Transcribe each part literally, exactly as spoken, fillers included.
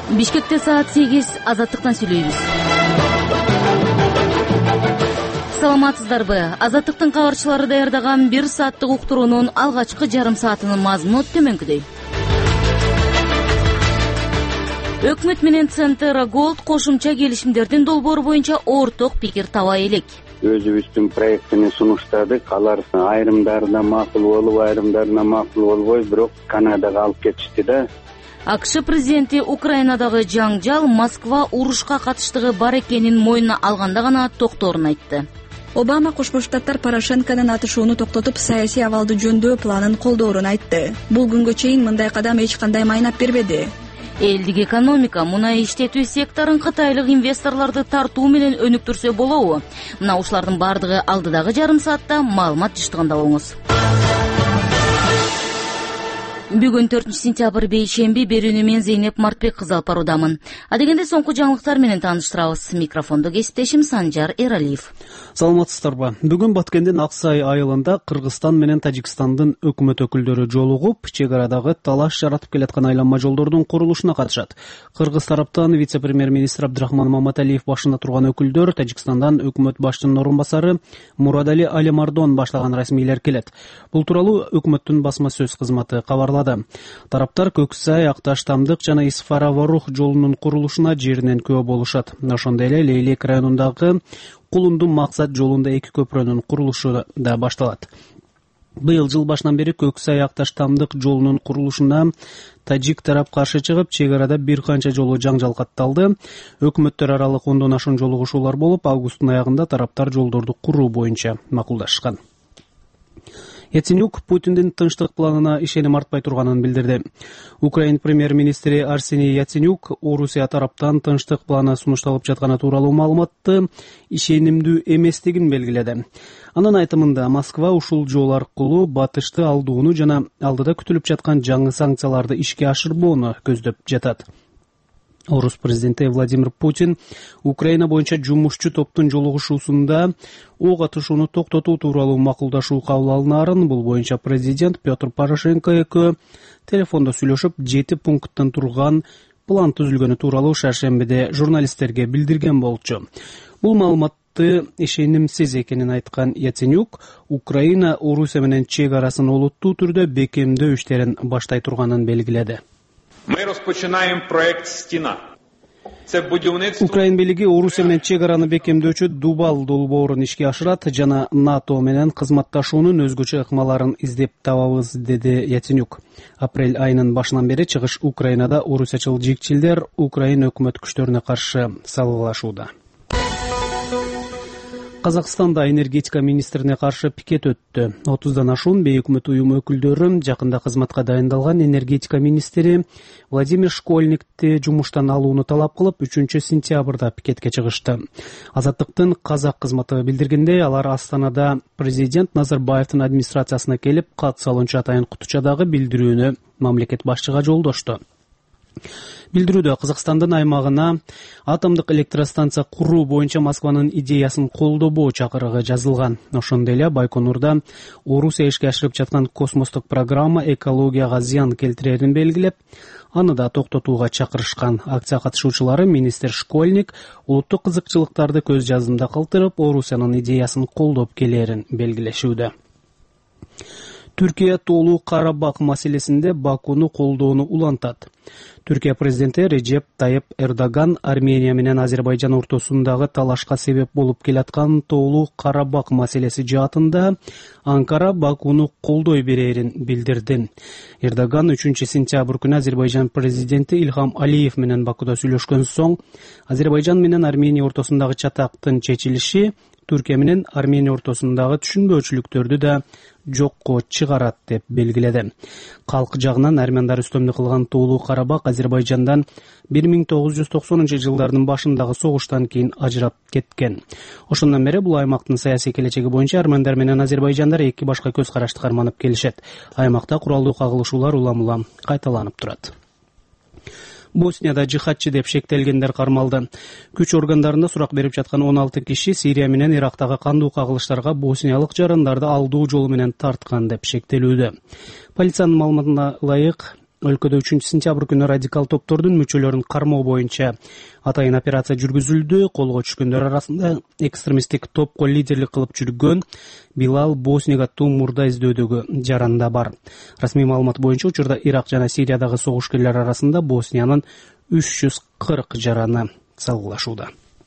Бишкекте саат сегиз, Азаттыктан сүйлөйбүз. Саламатсыздарбы? Азаттыктын кабарчылары даярдаган бир сааттык уктуруунун алгачкы жарым саатынын мазмуну төмөнкүдөй. Өкмөт менен Центр Голд кошумча келишимдердин долбоору боюнча орток пикир таба элек. Өзүбүздүн проектини сунуштадык. Алар айрымдарына макул болуп, айрымдарына макул болбой, бирок Канадага алып кетишти да. АКШ президенти Украинадагы жаңжал Москва урушка катыштыгы бар экенин мойнуна алганда гана токторун айтты. Обама Кошмо Штаттар Порошенконун атышууну токтотуп, саясий абалды жөндөө планын колдоорун айтты. Бул күнгө чейин мындай кадам эч кандай майнап бербеди. Элдик экономика, мунай иштетүү секторун кытайлык инвесторлорду тартуу менен өнүктүрсө болобу? Мына ушулардын бардыгы алдыдагы жарым саатта маалымат жыштыгында болуңуз. Бүгүн төртүнчү сентябрь бейшемби, берүүнү мен Зейнеп Мартбек кызы алып баруудамын. Адегенде соңку жаңылыктар менен тааныштырабыз. Микрофондо кесиптешим Санжар Эралиев. Саламатсыздарбы? Бүгүн Баткендин Аксай айылында Кыргызстан менен Тажикстандын өкмөт өкүлдөрү жолугуп, чек арадагы талаш жаратып келаткан айланма жолдордун курулушуна катышат. Кыргыз тараптан вице-премьер-министр Абдрахман Маматалиев башында турган өкүлдөр, Тажикстандан өкмөт башчынын орун басары Мурадали Алимардон баштаган расмийлер келет. Бул тууралуу өкмөттүн басма сөз кызматы кабарлады. Тараптар Көксай, Акташ Тамдык жана Исфара-Варух жолунун курулушуна жеринен күбө болушат. Ошондой эле Лейлек районундагы Кулунду-Максат жолунда эки көпүрөнүн курулушу да башталат. Быйыл жыл башынан бери Көксай, Акташ Тамдык жолунун курулушуна тажик тарап каршы чыгып, чек арада бир канча жолу жаңжал катталды. Өкмөттөр аралык ондон ашуун жолугушуулар болуп, августтун аягында тараптар жолдорду куруу боюнча макулдашкан. Яценюк Путиндин тынчтык планына ишеним артпай турганын билдирди. Украин премьер-министри Арсений Яценюк Орусия тараптан тынчтык планы сунушталып жатканы тууралуу маалыматты ишенимдүү эместигин белгиледи. Анын айтымында Москва ушул жол аркылуу батышты алдууну жана алдыда күтүлүп жаткан жаңы санкцияларды ишке ашырбоону көздөп жатат. Орус президенти Владимир Путин Украина боюнча жумушчу топтун жолугушуусунда ок атышууну токтотуу тууралуу макулдашуу кабыл алынаарын, бул боюнча президент Петр Порошенко экөө телефондо сүйлөшүп, жети пункттан турган план түзүлгөнү тууралуу шаршембиде журналисттерге билдирген болчу. Бул маалыматты ишенимсиз экенин айткан Яценюк, Украина Орусия менен чек арасын олуттуу түрдө бекемдөө иштерин баштай турганын белгиледи. Мы распочинаем проект «Стена». Украин бийлиги Орусия менен чек араны бекемдөөчү Дубал долбоорун ишке ашырат жана НАТО менен кызматташуунун өзгөчө ыкмаларын издеп табабыз, деди Яценюк. Апрель айынын башынан бери чыгыш Украинада орусиячыл жигчилдер Украин өкмөт күчтөрүнө каршы салгылашууда. Казакстанда энергетика министрине каршы пикет өттү. отуздан ашуун бейөкмөт уюм өкүлдөрү жакында кызматка дайындалган энергетика министри Владимир Школьникти жумуштан алууну талап кылып, үчүнчү сентябрда пикетке чыгышты. Азаттыктын казак кызматы билдиргендей, алар Астанада президент Назарбаевдин администрациясына келип, кат салуучу Атайын Кутучадагы билдирүүнү мамлекет башчыга жолдошту. Билдирүүдө Казакстандын аймагына атомдук электростанция куруу боюнча Москванын идеясын колдобоо чакырыгы жазылган. Ошондой эле Байконурда Орусия ишке ашырып жаткан космостук программа экологияга зыян келтирерин белгилеп, аны да токтотууга чакырышкан. Акция катышуучулары министр Школьник улуттук кызыкчылыктарды көз жазымда калтырып, Орусиянын идеясын колдоп келерин белгилешүүдө. Түркия тоолуу Карабак маселесинде Бакуну колдоону улантат. Түркия президенти Режеп Тайып Эрдоган Армения менен Азербайжан ортосундагы талашка себеп болуп келаткан тоолуу Карабак маселеси жаатында Анкара Бакуну колдой берерин билдирди. Эрдоган үчүнчү сентябрь күнү Азербайжан президенти Илхам Алиев менен Бакуда сүйлөшкөн соң Азербайжан менен Армения ортосундагы чатактын чечилиши Түркия менен Армения ортосундагы түшүнбөөчүлүктөрдү да жокко чыгарат деп белгиледи. Калк жагынан армяндар үстөмдүк кылган тоолуу Карабак Азербайжандан бир миң тогуз жүз токсонунчу жылдардын башындагы согуштан кийин ажырап кеткен. Ошондон бери бул аймактын саясий келечеги боюнча армяндар менен азербайжандар эки башка көз карашты карманып келишет. Аймакта куралдуу кагылышуулар улам-улам кайталанып турат. Боснияда жихадчы деп шектелгендер кармалды. Күч органдарында сурак берип жаткан он алты киши Сирия менен Ирактагы кандуу кагылыштарга босниялык жарандарды алдуу жолу менен тарткан деп шектелүүдө. Полициянын маалыматына ылайык, Өлкөдө үчүнчү сентябрь күнү радикал топтордун мүчөлөрүн кармоо боюнча атайын операция жүргүзүлдү. Колго түшкөндөр арасында экстремисттик топко лидерлик кылып жүргөн Билал Босник аттуу мурда издөөдөгү жаран да бар. Расмий маалымат боюнча учурда Ирак жана Сириядагы согушкерлер арасында Босниянын үч жүз кырк жараны салгылашууда.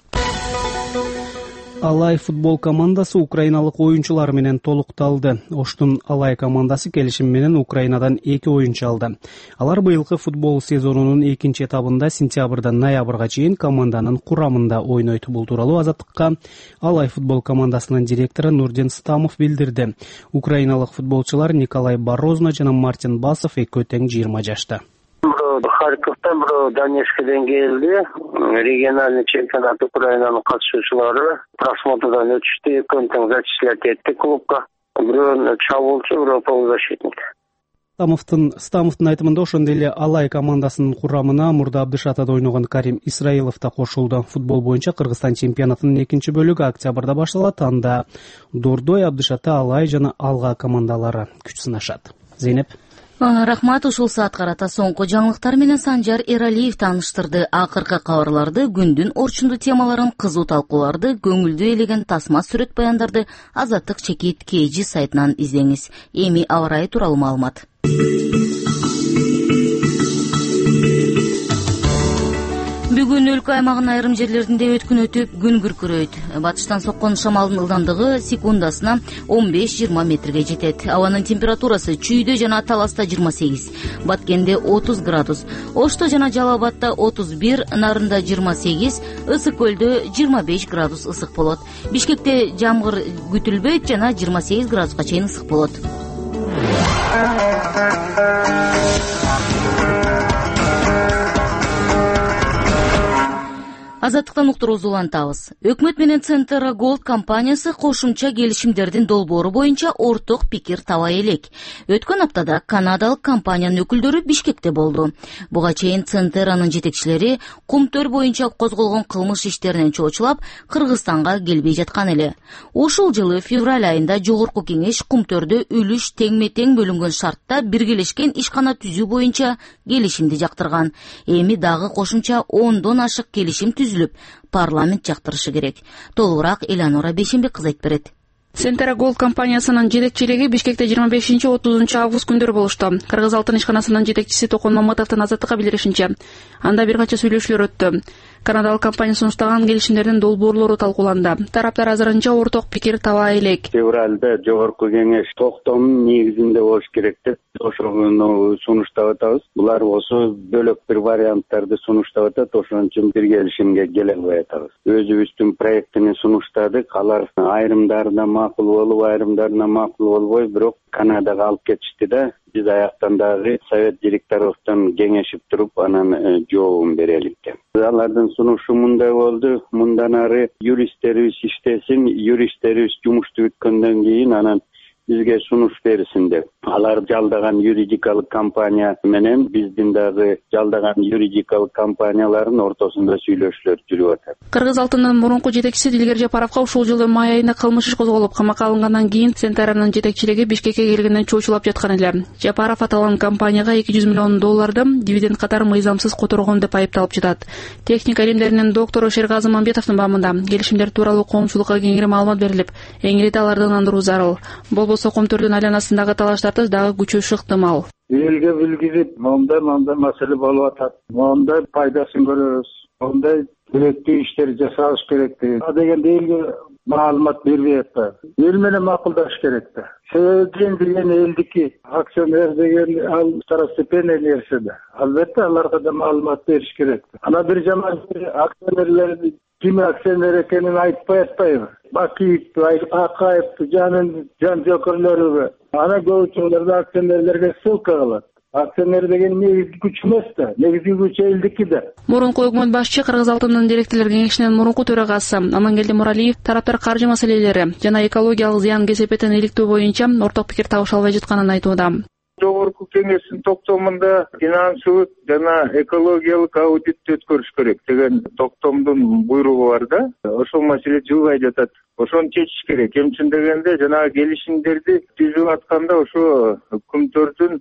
Алай футбол командасы украиналык оюнчулар менен толукталды. Оштун Алай командасы келишим менен Украинадан эки оюнчу алды. Алар быйылкы футбол сезонунун экинчи этабында сентябрдан ноябрга чейин команданын курамында ойнойт. Бул тууралуу Азаттыкка Алай футбол командасынын директору Нурден Стамов билдирди. Украиналык футболчулар Николай Борозно жана Мартин Басов экөө тең жыйырма жашта. Харьковтан, Донецкден келди. Региональный чемпионат Украинанын катышуучулары просмотрдан өтүштү. Экөө тең зачислять этти клубка. Бирөө чабуулчу, бирөө полузащитник. Стамовдун Стамовдун айтымында ошондой эле Алай командасынын курамына мурда Абдышатада ойногон Карим Исраилов да кошулду. Футбол боюнча Кыргызстан чемпионатынын экинчи бөлүгү октябрда башталат. Анда Дордой, Абдышата, Алай жана Алга командалары күч сынашат. Зейнеп. Рахмат, ушул саат карата соңку жаңылыктар менен Санжар Эралиев тааныштырды. Акыркы кабарларды, күндүн орчундуу темаларын, кызуу талкууларды, көңүлдү элеген тасма сүрөт баяндарды Азаттык чекит Кж сайтынан издеңиз. Эми аба ырайы тууралуу маалымат. Бүгүн өлкө аймагынын айрым жерлеринде өткүн өтүп, күн күркүрөйт. Батыштан соккон шамалдын ылдамдыгы секундасына он беш жыйырма метрге жетет. Абанын температурасы Чүйдө жана Таласта жыйырма сегиз, Баткенде отуз градус, Ошто жана Жалал Абадта отуз бир, Нарында жыйырма сегиз, Ысык көлдө жыйырма беш градус ысык болот. Бишкекте жамгыр күтүлбөйт жана жыйырма сегиз градуска чейин ысык болот. Азаттыктан уктуруубузду улантабыз. Өкмөт менен Центр Голд компаниясы кошумча келишимдердин долбоору боюнча орток пикир табай элек. Өткөн аптада канадалык компаниянын өкүлдөрү Бишкекте болду. Буга чейин Центеранын жетекчилери кумтөр боюнча козголгон кылмыш иштеринен чоочулап, Кыргызстанга келбей жаткан эле. Ушул жылы февраль айында жогорку кеңеш кумтөрдө үлүш теңме-тең бөлүнгөн шартта биргелешкен ишкана түзүү боюнча келишимди жактырган. Эми дагы кошумча ондон ашык келишим түзүлүп, парламент жактырышы керек. Толугураак Эланора Бейшенбек кызы айтып берет. Центр Голд компаниясынын жетекчилиги Бишкекте жыйырма бешинчи отузунчу август күндөрү болушту. Кыргыз алтын ишканасынын жетекчиси Токон Маматовдун Азаттыкка билдиришинче, анда бир канча сүйлөшүүлөр өттү. Канадалык компания сунуштаган келишимдердин долбоорлору талкууланды. Тараптар азырынча орток пикир табай элек. Февралда жогорку кеңеш токтомдун негизинде болуш керек деп ошону сунуштап атабыз. Булар болсо бөлөк бир варианттарды сунуштап атат, ошон үчүн бир келишимге келе албай атабыз. Өзүбүздүн проектини сунуштадык, алар айрымдарына макул болуп, айрымдарына макул болбой, бирок Канадага алып кетишти да, биз аяктан дагы совет директорлуктан кеңешип туруп, анан жообун берелик деп. Алардын сунушу мындай болду: мындан ары юристтерибиз иштесин, юристтерибиз жумушту бүткөндөн кийин анан бизге сунуш берсин деп. Алар жалдаган юридикалык компания менен биздин дагы жалдаган юридикалык компаниялардын ортосунда сүйлөшүүлөр жүрүп атат. Кыргыз алтынынын мурунку жетекчиси Дилгер Жапаровго ушул жылдын май айында кылмыш иш козголуп, камакка алынгандан кийин Центранын жетекчилиги Бишкекке келгенден чоочулап жаткан эле. Жапаров аталган компанияга эки жүз миллион долларды дивиденд катары мыйзамсыз которгон деп айыпталып жатат. Техника илимдеринин доктору Шергаzy Мамбетовдун баамында келишимдер тууралуу коомчулукка кеңири маалымат берилип, эң ирети аларды ынандыруу зарыл. Болбосо комтөрдүн айланасындагы талаштарды дагы күчөшү ыктымал. Элге билгирип, мондай мондай маселе болуп атат. Мондай пайдасын көрөбүз. Мондай керектүү иштер жасалыш керек деген элге маалымат бербей атат. Эл менен макулдаш керек да. Себеби деген элдики акционер деген ал второстепенный нерсе да. Албетте аларга да маалымат бериш керек. Ана бир жаман акционерлер ким акционер экенин айтпай атпайбы? Бакиев, Акаев, жанын жан жокерлөрү. Ана көпчүлөрдө акционерлерге ссылка кылат. Акционер деген негизги күч эмес да, негизги күч элдики да. Мурунку өкмөт башчы Кыргыз алтынынын директорлор кеңешинин мурунку төрагасы Амангелди Муралиев тараптар каржы маселелери жана экологиялык зыян кесепетин иликтөө боюнча орток пикир табыша албай жатканын айтууда. Жогорку кеңештин токтомунда финансылык жана экологиялык аудитти өткөрүш керек деген токтомдун буйругу бар да. Ошол маселе жылгай жатат. Ошону чечиш керек. Эмчен дегенде жанагы келишимдерди түзүп атканда ошо өкмөттөрдүн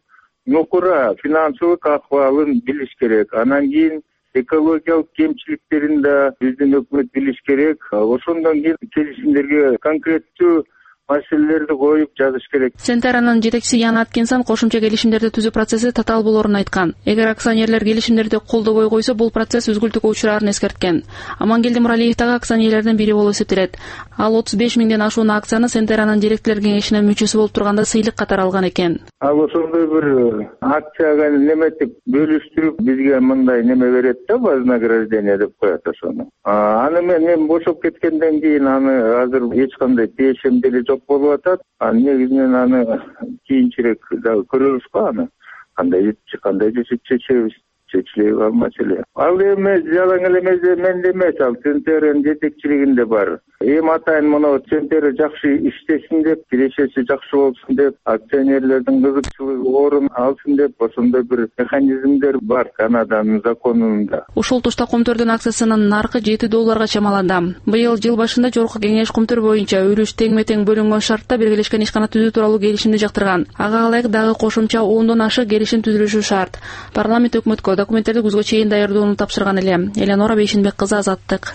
нукура финансылык акыбалын билиш керек. Анан кийин экологиялык кемчиликтерин да биздин өкмөт билиш керек. Ошондон кийин келишимдерге конкреттүү маселелерди коюп жазыш керек. Сентеранын жетекчиси Ян Аткинсон кошумча келишимдерди түзүү процесси татаал болоорун айткан. Эгер акционерлер келишимдерди колдобой койсо, бул процесс үзгүлтүккө учурарын эскерткен. Амангелди Муралиев дагы акционерлердин бири болуп эсептелет. Ал отуз беш миңден ашуун акцияны Сентеранын директорлор кеңешинин мүчөсү болуп турганда сыйлык катары алган экен. Ал ошондой бир акцияга неметип бөлүштүрүп бизге мындай неме берет да, вознаграждение деп коет ошону. Аны мен бошоп кеткенден кийин аны азыр эч кандай тиешем деле жок болуп атат. А негизинен аны кийинчерээк дагы көрөбүз го, аны кандай кандай чечебиз, чечилеби ал маселе. Ал эми жалаң эле менде эмес, ал Центеранын жетекчилигинде бар. Эми атайын мына Центер жакшы иштесин деп, кирешеси жакшы болсун деп, акционерлердин кызыкчылыгы орун алсын деп, ошондой бир механизмдер бар Канаданын законунда. Ушул тушта Комтөрдүн акциясынын наркы жети долларга чамаланды. Быйыл жыл башында Жогорку Кеңеш Комтөр боюнча үлүш теңме-тең бөлүнгөн шартта биргелешкен ишкана түзүү тууралуу келишимди жактырган. Ага ылайык дагы кошумча ондон ашык келишим түзүлүшү шарт. Парламент өкмөткө документтерди күзгө чейин даярдоону тапшырган эле. Элеонора Бейшенбек кызы, Азаттык.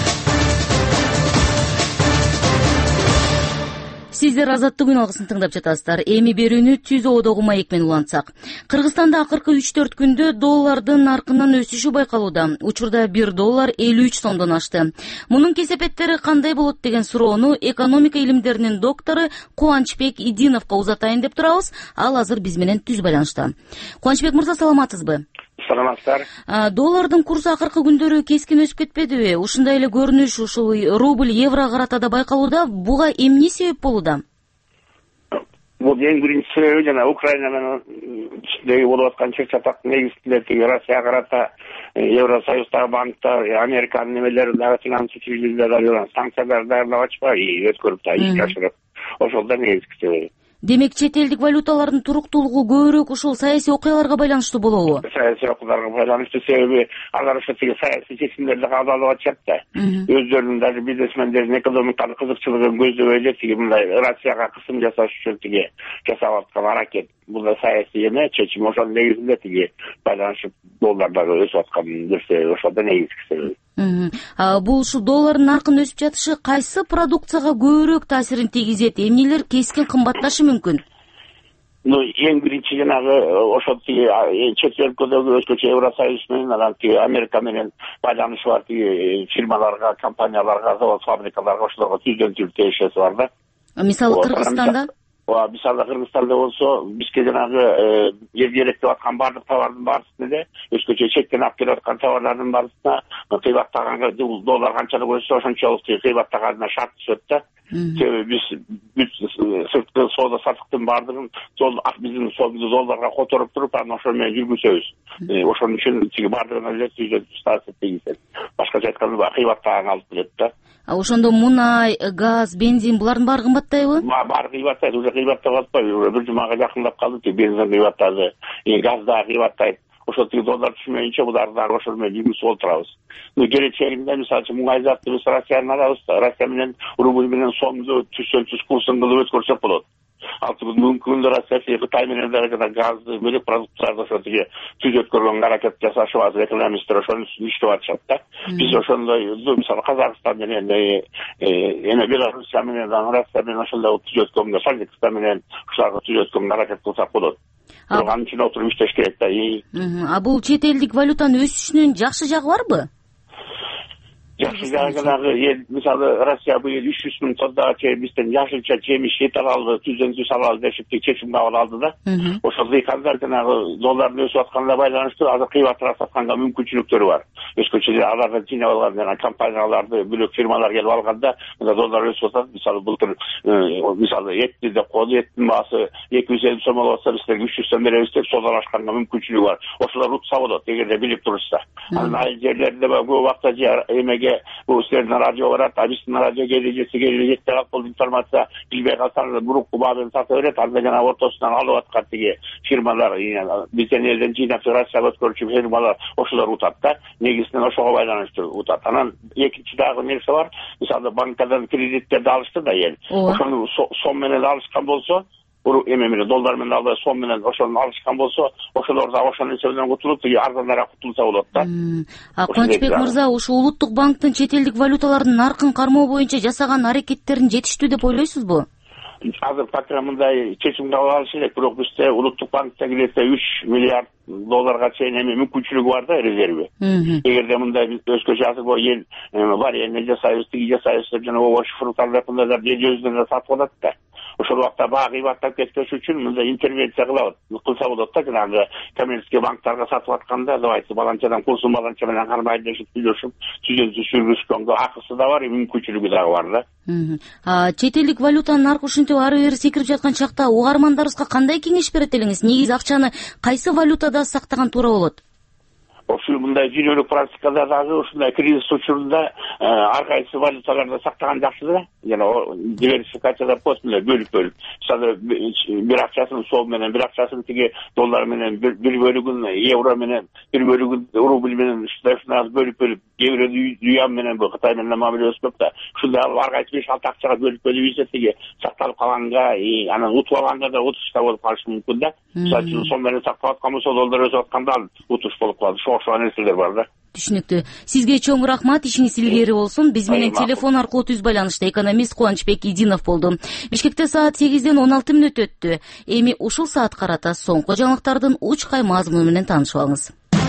Сиздер Азаттык үн алгысын тыңдап жатасыздар. Эми берүүнү Түз Одогу маек менен улантсак. Кыргызстанда акыркы үч төрт күндө доллардын наркынын өсүшү байкалууда. Учурда бир доллар элүү үч сомдон ашты. Мунун кесепеттери кандай болот деген суроону экономика илимдеринин доктору Кубанычбек Идиновго узатайын деп турабыз. Ал азыр биз менен түз байланышта. Кубанычбек мырза, саламатсызбы? Саламатсыздар. Доллардын курсу акыркы күндөрү кескин өсүп кетпедиби? Ушундай эле көрүнүш ушул рубль евро карата да байкалууда. Буга эмне себеп болууда? Бул эң биринчи себеби жана Украина менен ичиндеги болуп аткан чыр-чатактын негизинде тиги Россия карата Евросоюздагы банктар, Американын немелери дагы финанс учреждениялар санкциялар даярдап атышпайбы, өткөрүп да ишке ашырып. Ошол да негизги себеби. Демек, чет элдик валюталардын туруктуулугу көбүрөөк ушул саясий окуяларга байланыштуу болобу? Саясий окуяларга байланыштуу, себеби алар ошо тиги саясий чечимдерди кабыл алып атышат да. Өздөрүнүн даже бизнесмендердин экономикалык кызыкчылыгын көздөбөй эле тиги мындай Россияга кысым жасаш үчүн тиги жасап аткан аракет. Бул да саясий эме, чечим ошонун негизинде тиги байланышып доллар дагы өсүп аткан нерсе, ошол да негизги себеби. Бул ушул доллардын наркынын өсүп жатышы кайсы продукцияга көбүрөөк таасирин тийгизет? Эмнелер кескин кымбатташы мүмкүн? Ну, эң биринчи жанагы ошол тиги чет өлкөдөгү өзгөчө Евросоюз менен, анан тиги Америка менен байланышы бар тиги фирмаларга, компанияларга, завод, фабрикаларга ошолорго түздөн түз тиешеси бар да. Мисалы Кыргызстанда? Ооба, мисалы Кыргызстанда болсо, бизге жанагы эл керектеп аткан баардык товардын баарысына эле, өзгөчө четтен алып келип аткан товарлардын баарысына кыйбаттаганга доллар канчалык өссө, ошончолук кыйбаттаганына шарт түшөт да. Себеби биз сырткы соода саттыктын баардыгын биздин сообузду долларга которуп туруп, анан ошол менен жүргүзөбүз. Ошон үчүн тиги баардыгына эле түздөн түз таасир тийгизет. Башкача айтканда кыйбаттаганга алып келет да. Ошондо мунай, газ, бензин булардын баары кымбаттайбы? Баары кыйбаттайт, уже кыйбаттап атпайбы? Бир жумага жакындап калды, тиги бензин кыйбаттады, газ дагы кыйбаттайт. Ошол тиги доллар түшмөйүнчө буларды дагы ошол менен жүргүзүп отурабыз. Ну, келечегинде мисалы үчүн муңай затты биз Россияны алабыз, Россия менен рубль менен сомду түздөн түз курсын кылып өткөрсөк болот. Ал тиги мүмкүн Россия Кытай менен дагы газды, бөлөк продукцияларды ошо тиги түз өткөргөнгө аракет жасашып атат, экономисттер ошонун үстүнө иштеп атышат да. Биз ошондой, мисалы Казакстан менен, эми Белоруссия менен, Россия менен ошондой түз өткөнгө, Таджикстан менен ушуларга түз өткөнгө аракет кылсак болот. Анын үчүн отуруп иштеш керек да. А бул чет элдик валютанын өсүшүнүн жакшы жагы барбы? Жакшы жагы жанагы эл, мисалы Россия быйыл үч жүз миң тоннага чейин бизден жашылча жемиш ет алалы, түздөн түз алалы деп чечим кабыл алды да. Ошол дыйкандар жанагы доллардын өсүп атканына байланыштуу азыр кыйбатыраак сатканга мүмкүнчүлүктөрү бар. Өзгөчө алардан жыйнап алган жана компанияларды, бөлөк фирмалар келип алганда, мына доллар өсүп атат. Мисалы былтыр мисалы этти деп коду, эттин баасы эки жүз элүү сом болуп атса, бизге үч жүз сом беребиз деп соодан ашканга мүмкүнчүлүгү бар. Ошолор утса болот, эгерде билип турушса. Анан айыл жерлеринде көп убакта эмеге бул силердин радио барат, а биздин радио кележеси кележек деп бул информация билбей калсаңыз мурунку баабын сата берет, анда жана ортосунан алып аткан тиги фирмалар, бизден элден жыйнап Россияга өткөрүүчү фирмалар ошолор утат да. Негизинен ошого байланыштуу утат. Анан экинчи дагы нерсе бар. Мисалы банкадан кредиттерди алышты да эл. Ошону сом менен алышкан болсо, эме менен доллар менен алып сом менен ошону алышкан болсо ошолорду ошонун эсебинен кутулуп тиги арзаныраак кутулса болот да. А Кубанычбек мырза, ушу улуттук банктын чет элдик валюталардын наркын кармоо боюнча жасаган аракеттерин жетиштүү деп ойлойсузбу? Азыр пока мындай чечим кабыл алыш элек, бирок бизде улуттук банкте кирсе үч миллиард долларга чейин эми мүмкүнчүлүгү бар да, резерви. Эгерде мындай биз өзгөчө азыр бул эл бар эне жасайбыз, тиги жасайбыз деп жана овощ фруктарды да өзүнөн сатып алат да. Ошол убакта баа кыйбаттап кетпеш үчүн мындай интервенция кылабыз, кылса болот да, жанагы коммерческий банктарга сатып атканда давайте баланчадан курсун баланча менен кармайлашып сүйлөшүп, түзөтүү сүргүзгөнгө акысы да бар, мүмкүнчүлүгү дагы бар да. А чет элдик валютанын наркы ушинтип ары бери секирип жаткан чакта угармандарыбызга кандай кеңеш берет элеңиз? Негизи акчаны кайсы валютада сактаган туура болот? Ошол мындай дүйнөлүк практикада дагы ушундай кризис учурунда ар кайсы валюталарда сактаган жакшы да. Жана диверсификация деп коет, мындай бөлүп-бөлүп. Мисалы бир акчасын сом менен, бир акчасын тиги доллар менен, бир бөлүгүн евро менен, бир бөлүгүн рубль менен ушундай бөлүп-бөлүп, евро юан менен бу Кытай менен мамилебиз көп да. Ушундай ар кайсы беш алты акчага бөлүп-бөлүп ийсе тиги сакталып калганга, анан утуп алганда да утуш да болуп калышы мүмкүн да. Мисалы үчүн сом менен сактап аткан болсо доллар өсүп атканда утуш болуп калат. Ошол нерселер бар да. Түшүнүктүү. Сизге чоң рахмат, ишиңиз илгери болсун. Биз менен телефон аркылуу түз байланышта экономист Кубанычбек Идинов болду. Бишкекте саат сегизден он алты мүнөт өттү. Эми ушул саат карата соңку жаңылыктардын учкай мазмуну менен таанышып алыңыз.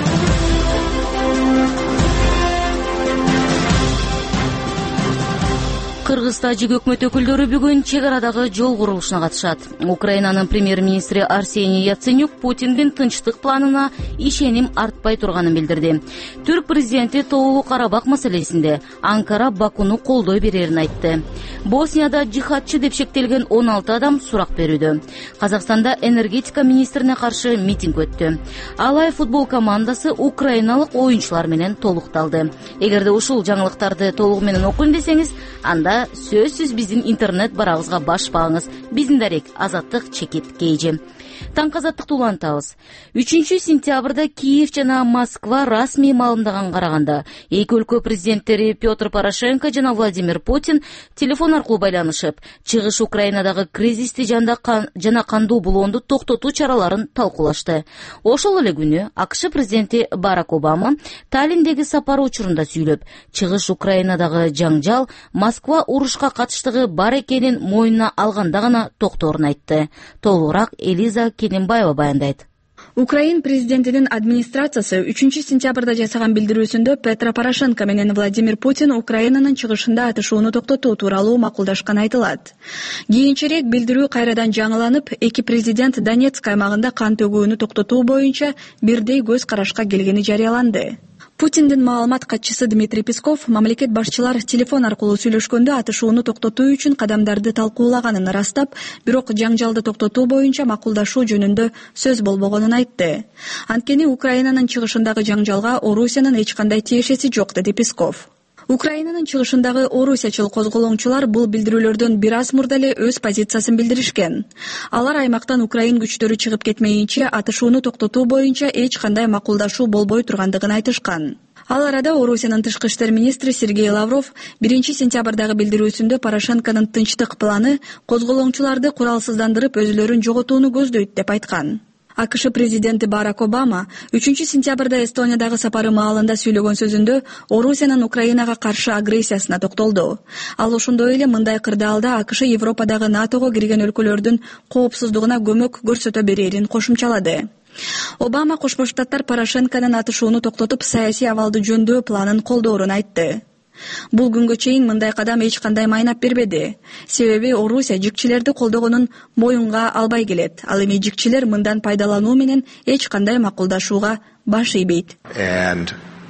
Кыргыз тажик өкмөт өкүлдөрү бүгүн чек арадагы жол курулушуна катышат. Украинанын премьер-министри Арсений Яценюк Путиндин тынчтык планына ишеним артпай турганын билдирди. Түрк президенти Тоолуу Карабак маселесинде Анкара Бакуну колдой берерин айтты. Боснияда жихадчы деп шектелген он алты адам сурак берүүдө. Казакстанда энергетика министрине каршы митинг өттү. Алай футбол командасы украиналык оюнчулар менен толукталды. Эгерде ушул жаңылыктарды толугу менен окуйм десеңиз, анда сөзсүз биздин интернет барабызга башпаңыз. Биздин дарек Азаттык чекит кейжи. Таңкы азаттыкты улантабыз. үчүнчү сентябрда Киев жана Москва расмий маалымдаганга караганда, эки өлкө президенттери Петр Порошенко жана Владимир Путин телефон аркылуу байланышып, чыгыш Украинадагы кризисти жана кандуу булоонду токтотуу чараларын талкуулашты. Ошол эле күнү АКШ президенти Барак Обама Таллиндеги сапары учурунда сүйлөп, чыгыш Украинадагы жаңжал Москва урушка катыштыгы бар экенин мойнуна алганда гана токторун айтты. Толугураак Элиза Кененбаева баяндайт. Украин президентинин администрациясы үчүнчү сентябрда жасаган билдирүүсүндө Петр Порошенко менен Владимир Путин Украинанын чыгышында атышууну токтотуу тууралуу макулдашканы айтылат. Кийинчерээк билдирүү кайрадан жаңыланып, эки президент Донецк аймагында кан төгүүнү токтотуу боюнча бирдей көз карашка келгени жарыяланды. Путиндин маалымат катчысы Дмитрий Песков мамлекет башчылар телефон аркылуу сүйлөшкөндө атышууну токтотуу үчүн кадамдарды талкуулаганын ырастап, бирок жаңжалды токтотуу боюнча макулдашуу жөнүндө сөз болбогонун айтты. Анткени Украинанын чыгышындагы жаңжалга Орусиянын эч кандай тиешеси жок, деди Песков. Украинанын чыгышындагы орусиячыл козголоңчулар бул билдирүүлөрдөн бир аз мурда эле өз позициясын билдиришкен. Алар аймактан Украин күчтөрү чыгып кетмейинче атышууну токтотуу боюнча эч кандай макулдашуу болбой тургандыгын айтышкан. Ал арада Орусиянын тышкы иштер министри Сергей Лавров биринчи сентябрдагы билдирүүсүндө Порошенконун тынчтык планы козголоңчуларды куралсыздандырып өзүлөрүн жоготууну көздөйт деп айткан. АКШ президенти Барак Обама үчүнчү сентябрда Эстониядагы сапары маалында сүйлөгөн сөзүндө Орусиянын Украинага каршы агрессиясына токтолду. Ал ошондой эле мындай кырдаалда АКШ Европадагы НАТОго кирген өлкөлөрдүн коопсуздугуна көмөк көрсөтө берерин кошумчалады. Обама Кошмо Штаттар Порошенконун атышууну токтотуп саясий абалды жөндөө планын колдоорун айтты. Бул күнгө чейин мындай кадам эч кандай майнап бербеди. Себеби Орусия жикчилерди колдогонун моюнга албай келет. Ал эми жикчилер мындан пайдалануу менен эч кандай макулдашууга баш ийбейт. And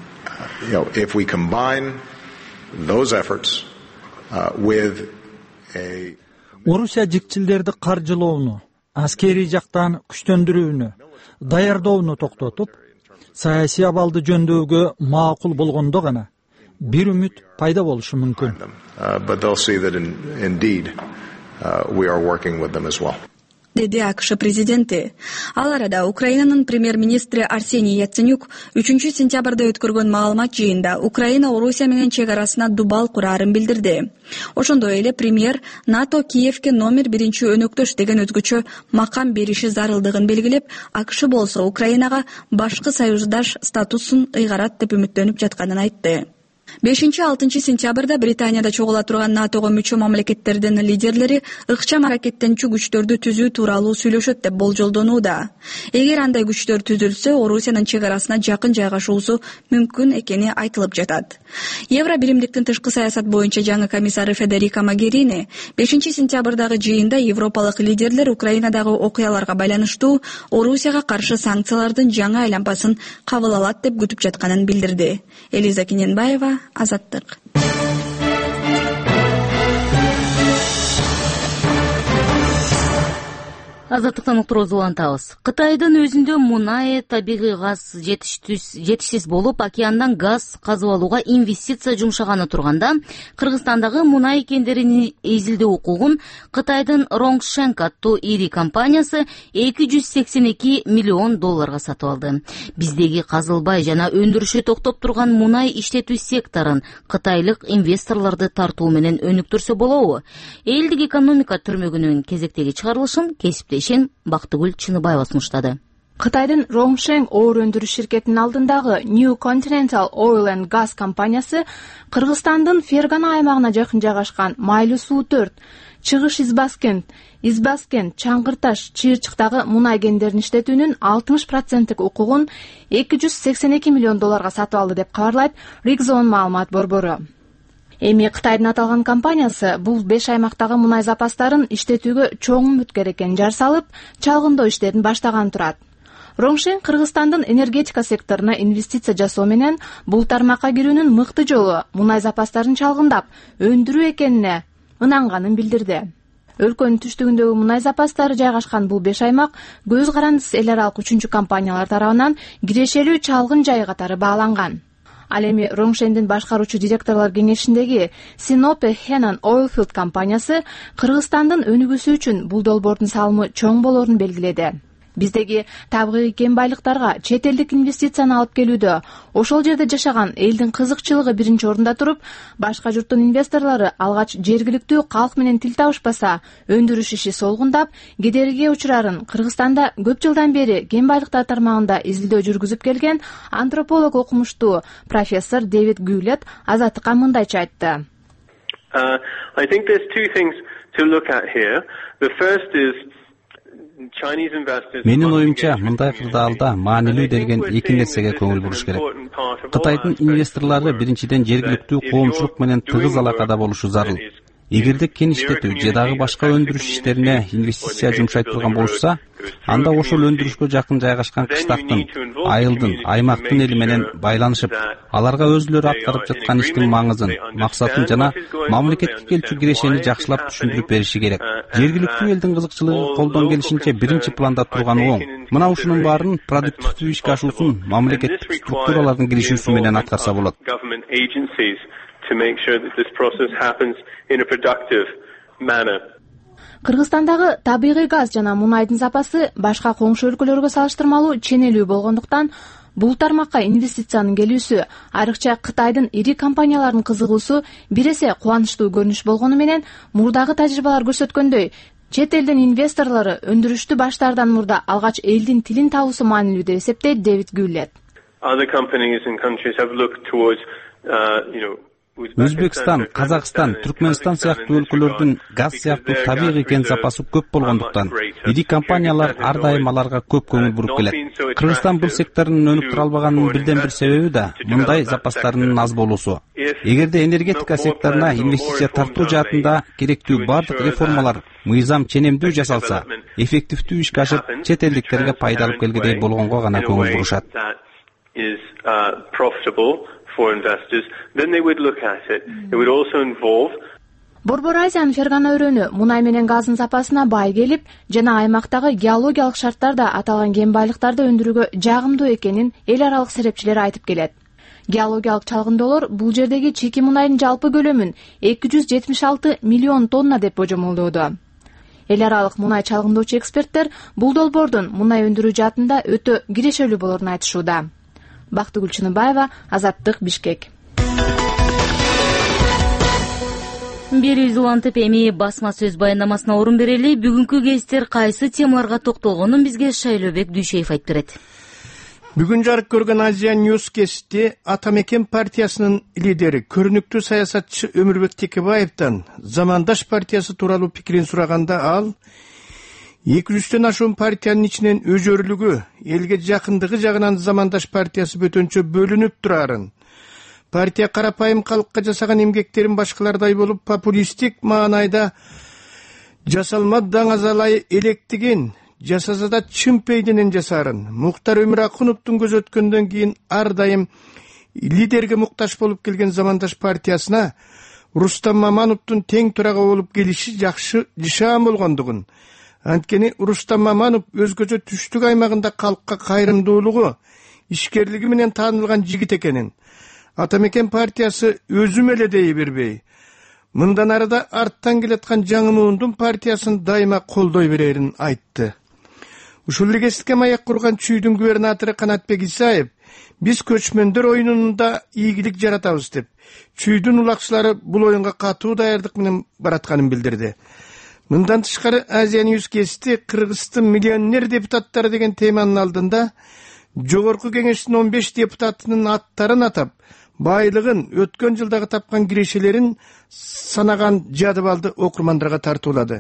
you know, if we combine those efforts uh, with a Орусия жикчилерди каржылоону, аскерий жактан күчтөндүрүүнү, даярдоону токтотуп, саясий абалды жөндөөгө макул болгондо гана бир үмүт пайда болушу мүмкүн. деди АКШ президенти. Ал арада Украинанын премьер-министри Арсений Яценюк үчүнчү сентябрда өткөргөн маалымат жыйында Украина Орусия менен чек арасына дубал курарын билдирди. Ошондой эле премьер НАТО Киевке номер биринчи өнөктөш деген өзгөчө макам бериши зарылдыгын белгилеп, АКШ болсо Украинага башкы союздаш статусун ыйгарат деп үмүттөнүп жатканын айтты. бешинчи алтынчы сентябрда Британияда чогула турган НАТОго мүчө мамлекеттердин лидерлери ыкчам аракеттенчү күчтөрдү түзүү тууралуу сүйлөшөт деп болжолдонууда. Эгер андай күчтөр түзүлсө, Орусиянын чек арасына жакын жайгашуусу мүмкүн экени айтылып жатат. Евро биримдиктин тышкы саясат боюнча жаңы комиссары Федерика Могерини бешинчи сентябрдагы жыйында европалык лидерлер Украинадагы окуяларга байланыштуу Орусияга каршы санкциялардын жаңы айлампасын кабыл алат деп күтүп жатканын билдирди. Элиза Киненбаева, Азаттык. Азаттыктан уктуруз улантабыз. Кытайдын өзүндө мунай, табигый газ жетишсиз болуп, океандан газ казып алууга инвестиция жумшаганы турганда, Кыргызстандагы мунай кендерин изилдөө укугун Кытайдын Ронгшенк аттуу ири компаниясы эки жүз сексен эки миллион долларга сатып алды. Биздеги казылбай жана өндүрүшү токтоп турган мунай иштетүү секторун кытайлык инвесторлорду тартуу менен өнүктүрсө болобу? Элдик экономика түрмөгүнүн кезектеги чыгарылышын кесиптешин Бактыгүл Чыныбаева сунуштады. Кытайдын Ронгшенк оор өндүрүш ширкетинин алдындагы New Continental Oil and Gas компаниясы Кыргызстандын Фергана аймагына жакын жайгашкан Майлуу суу төрт, Чыгыш Избаскент, Избаскент, Чаңгырташ, Чыйырчыктагы мунай кендерин иштетүүнүн алтымыш проценттик укугун эки жүз сексен эки миллион долларга сатып алды деп кабарлайт Ригзон маалымат борбору. Эми Кытайдын аталган компаниясы бул беш аймактагы мунай запастарын иштетүүгө чоң үмүткер экенин жар салып, чалгындоо иштерин баштаган турат. Ронгшенк Кыргызстандын энергетика секторуна инвестиция жасоо менен бул тармакка кирүүнүн мыкты жолу мунай запастарын чалгындап, өндүрүү экенине ынанганын билдирди. Өлкөнүн түштүгүндөгү мунай запастары жайгашкан бул беш аймак көз карандысыз эл аралык үчүнчү компаниялар тарабынан кирешелүү чалгын жайы катары бааланган. Ал эми Ронгшендин башкаруучу директорлор кеңешиндеги Синопе Хенан Oilfield компаниясы Кыргызстандын өнүгүүсү үчүн бул долбоордун салымы чоң болоорун белгиледи. Биздеги табигый кен байлыктарга чет элдик инвестицияны алып келүүдө, ошол жерде жашаган элдин кызыкчылыгы биринчи орунда туруп, башка журттун инвесторлору алгач жергиликтүү калк менен тил табышпаса, өндүрүш иши солгундап, кедергиге учурарын Кыргызстанда көп жылдан бери кен байлыктар тармагында изилдөө жүргүзүп келген антрополог окумуштуу профессор Дэвид Гюлет Азаттыкка мындайча айтты. Uh, I think there's two things to look at here. The first is Менин оюмча, мындай кырдаалда маанилүү делген эки нерсеге көңүл буруш керек. Кытайдын инвесторлору биринчиден жергиликтүү коомчулук менен тыгыз алакада болушу зарыл. Эгерде кен иштетүү же дагы башка өндүрүш иштерине инвестиция жумшай турган болушса, анда ошол өндүрүшкө жакын жайгашкан кыштактын, айылдын, аймактын эли менен байланышып, аларга өзүлөрү аткарып жаткан иштин маңызын, максатын жана мамлекеттик элчү кирешени жакшылап түшүндүрүп бериши керек. Жергиликтүү элдин кызыкчылыгы колдон келишинче биринчи планда турганы оң. Мына ушунун баарын продуктивдүү ишке ашуусун мамлекеттик структуралардын киришүүсү менен аткарса болот. To make sure that this process happens in a productive manner. Кыргызстандагы табигый газ жана мунайдын запасы башка коңшу өлкөлөргө салыштырмалуу ченелүү болгондуктан бул тармакка инвестициянын келүүсү, айрыкча Кытайдын ири компанияларынын кызыгуусу бир эсе кубанычтуу көрүнүш болгону менен, мурдагы тажрыйбалар көрсөткөндөй, чет элдин инвесторлору өндүрүштү баштаардан мурда алгач элдин тилин табуусу маанилүү деп эсептейт Дэвид Гюлет. Other companies and countries have looked towards, uh, you know, Өзбекстан, Казакстан, Түркмөнстан сыяктуу өлкөлөрдүн газ сыяктуу табигый кен запасы көп болгондуктан, ири компаниялар ар дайым аларга көп көңүл буруп келет. Кыргызстан бул секторун өнүктүрө албаганын бирден бир себеби да мындай запастарынын аз болуусу. Эгерде энергетика секторуна инвестиция тартуу жаатында керектүү бардык реформалар мыйзам ченемдүү жасалса, эффективдүү ишке ашып, чет элдиктерге пайда алып келгидей болгонго гана көңүл бурушат. For investors, then they would look at it. It would also involve Борбор Азиянын Фергана өрөөнү мунай менен газдын запасына бай келип, жана аймактагы геологиялык шарттар да аталган кен байлыктарды өндүрүүгө жагымдуу экенин эл аралык серепчилер айтып келет. Геологиялык чалгындоолор бул жердеги чеки мунайдын жалпы көлөмүн эки жүз жетимиш алты миллион тонна деп божомолдоодо. эл аралык мунай чалгындоочу эксперттер бул долбоордун мунай өндүрүү жаатында өтө кирешелүү болорун айтышууда. Бактыгүл Чыныбаева, Азаттык, Бишкек. Бери улантып эми басма сөз баяндамасына орун берели. Бүгүнкү кесиптер кайсы темаларга токтолгонун бизге Шайлообек Дүйшеев айтып берет. Бүгүн жарык көргөн Азия Ньюс кесипти Атамекен партиясынын лидери, көрүнүктүү саясатчы Өмүрбек Текебаевден Замандаш партиясы тууралуу пикирин сураганда ал эки жүздөн ашуун партиянын ичинен өзөрлүгү, элге жакындыгы жагынан Замандаш партиясы бөтөнчө бөлүнүп турарын, партия карапайым калкка жасаган эмгектерин башкалардай болуп популисттик маанайда жасалма даңазалай электигин, жасаса да чын пейденен жасаарын, Муктар Өмүракуновдун көз өткөндөн кийин ар дайым лидерге муктаж болуп келген Замандаш партиясына Рустам Мамановдун тең турага болуп келиши жакшы жышаан болгондугун, анткени Рустам Маманов өзгөчө түштүк аймагында калкка кайрымдуулугу, ишкерлиги менен таанылган жигит экенин, Атамекен партиясы өзүм эле дей бербей, мындан арыда арттан келаткан жаңы муундун партиясын дайыма колдой берерин айтты. Ушул эле кесипке маяк курган Чүйдүн губернатору Канатбек Исаев биз көчмөндөр оюнунда ийгилик жаратабыз деп, Чүйдүн улакчылары бул оюнга катуу даярдык менен баратканын билдирди. Мындан тышкары Азия Ньюс кесипти Кыргыздын миллионер депутаттары деген теманын алдында Жогорку кеңештин он беш депутатынын аттарын атап, байлыгын, өткөн жылдагы тапкан кирешелерин санаган жадыбалды окурмандарга тартуулады.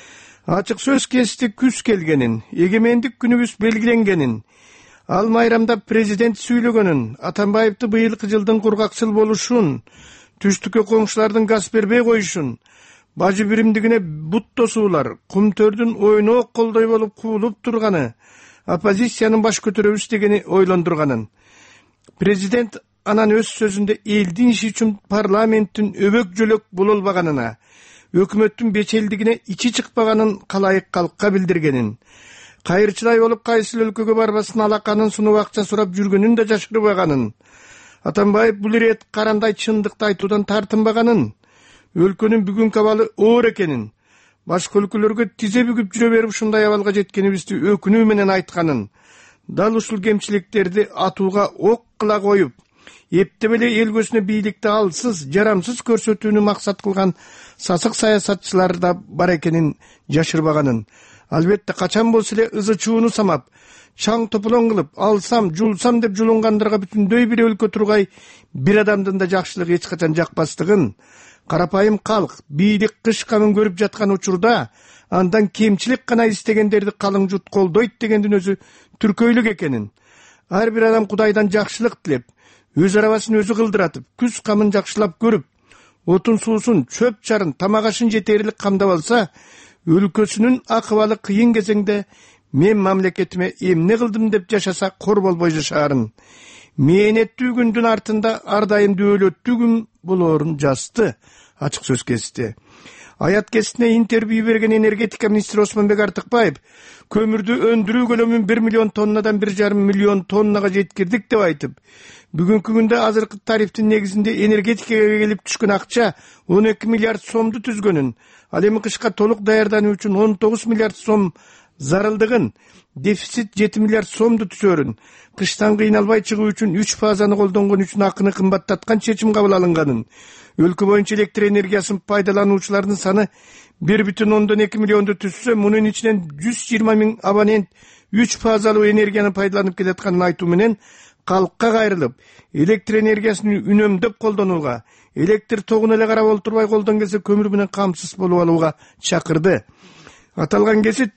Ачык сөз кесипти күз келгенин, эгемендик күнүбүз белгиленгенин, ал майрамда президент сүйлөгөнүн, Атамбаевди быйылкы жылдын кургакчыл болушун, түштүккө коңшулардын газ бербей коюшун, бажы биримдигине бут тосуулар, кумтөрдүн ойноок колдой болуп куулуп турганы, оппозициянын баш көтөрөбүз дегени ойлондурганын. Президент анан өз сөзүндө элдин иши үчүн парламенттин өбөк жөлөк бололбаганына, өкмөттүн бечелдигине ичи чыкпаганын калайык калкка билдиргенин, кайырчылай болуп кайсыл өлкөгө барбасын алаканын сунуп акча сурап жүргөнүн да жашырбаганын, Атамбаев бул ирет карандай чындыкты айтуудан тартынбаганын, өлкөнүн бүгүнкү абалы оор экенин, башка өлкөлөргө тизе бүгүп жүрө берип ушундай абалга жеткенибизди өкүнүү менен айтканын, дал ушул кемчиликтерди атууга ок кыла коюп, эптеп эле эл көзүнө бийликти алсыз, жарамсыз көрсөтүүнү максат кылган сасык саясатчылар да бар экенин жашырбаганын, албетте качан болсо эле ызы чууну самап, чаң тополоң кылып, алсам, жулсам деп жулунгандарга бүтүндөй бир өлкө тургай бир адамдын да жакшылыгы эч качан жакпастыгын, карапайым калк бийлик кыш камын көрүп жаткан учурда андан кемчилик гана истегендерди калың журт колдойт дегендин өзү түркөйлүк экенин, ар бир адам Кудайдан жакшылык тилеп, өз арабасын өзү кылдыратып, күз камын жакшылап көрүп, отун суусун, чөп чарын, тамак ашын жетерлик камдап алса, өлкөсүнүн акыбалы кыйын кезеңде мен мамлекетиме эмне кылдым деп жашаса кор болбой жашаарын, мээнеттүү күндүн артында ар дайым дөөлөттүү күн болоорун жазды. Ачык сөз кесипти. Аят кесиптине интервью берген энергетика министри Осмонбек Артыкбаев көмүрдү өндүрүү көлөмүн бир миллион тоннадан бир жарым миллион тоннага жеткирдик деп айтып, бүгүнкү күндө азыркы тарифтин негизинде энергетикага келип түшкөн акча он эки миллиард сомду түзгөнүн, ал эми кышка толук даярдануу үчүн он тогуз миллиард сом зарылдыгын, дефицит жети миллиард сомду түзөрүн, кыштан кыйналбай чыгуу үчүн үч фазаны колдонгон үчүн акыны кымбаттаткан чечим кабыл алынганын, өлкө боюнча электр энергиясын пайдалануучулардын саны бир бүтүн ондон эки миллионду түзсө, мунун ичинен жүз жыйырма миң абонент үч фазалуу энергияны пайдаланып келатканын айтуу менен калкка кайрылып, электр энергиясын үнөмдөп колдонууга, электр тогун эле карап олтурбай колдон келсе көмүр менен камсыз болуп алууга чакырды. Аталган кесип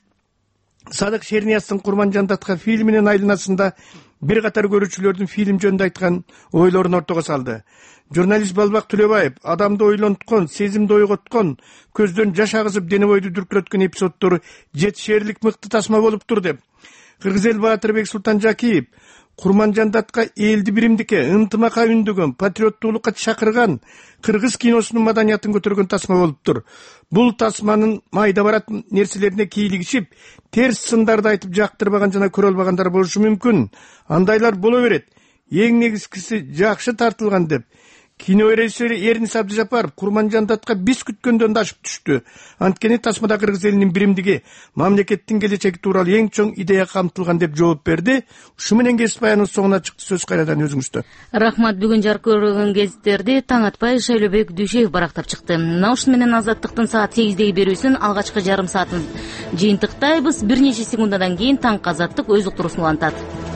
Садык Шернияздын Курманжандатка фильминин айланасында бир катар көрүүчүлөрдүн фильм жөнүндө айткан ойлорун ортого салды. Журналист Балбак Төлөбаев адамды ойлонткон, сезимди ойготкон, көздөн жаш агызып дене бойду дүркүрөткөн эпизоддору жетишерлик мыкты тасма болуптур деп, Кыргыз эл Баатырбек Султанжакиев Курманжандатка элди биримдикке, ынтымакка үндөгөн, патриоттуулукка чакырган, кыргыз киносунун маданиятын көтөргөн тасма болуптур. Бул тасманын майда барат нерселерине кийлигишип, терс сындарды айтып жактырбаган жана көрө албагандар болушу мүмкүн. Андайлар боло берет. Эң негизгиси жакшы тартылган деп Кино режиссери Эрнис Абдыжапаров Курманжандатка биз күткөндөн да ашып түштү. Анткени тасмада кыргыз элинин биримдиги, мамлекеттин келечеги тууралуу эң чоң идея камтылган деп жооп берди. Ушу менен кесип аянын соңуна чыкты. Сөз кайрадан өзүңүздө. Рахмат. Бүгүн жарык көргөн гезиттерди таң атпай Шайлообек Дүйшеев барактап чыкты. Мына ушун менен Азаттыктын саат сегиздеги берүүсүн алгачкы жарым саатын жыйынтыктайбыз. Бир нече секундадан кийин Таң Азаттык өз уктуруусун улантат.